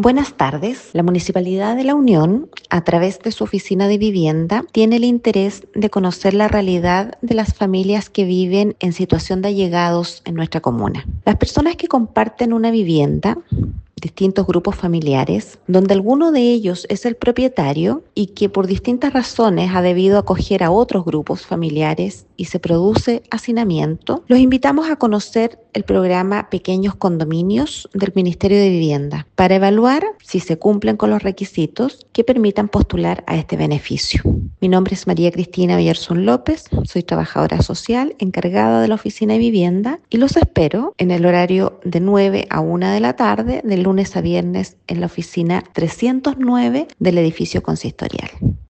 Buenas tardes. La Municipalidad de La Unión, a través de su oficina de vivienda, tiene el interés de conocer la realidad de las familias que viven en situación de allegados en nuestra comuna. Las personas que comparten una vivienda, distintos grupos familiares, donde alguno de ellos es el propietario y que por distintas razones ha debido acoger a otros grupos familiares y se produce hacinamiento, los invitamos a conocer el programa Pequeños Condominios del Ministerio de Vivienda para evaluar si se cumplen con los requisitos que permitan postular a este beneficio. Mi nombre es María Cristina Villarson López, soy trabajadora social encargada de la oficina de vivienda y los espero en el horario de 9 a 1 de la tarde, de lunes a viernes en la oficina 309 del edificio consistorial.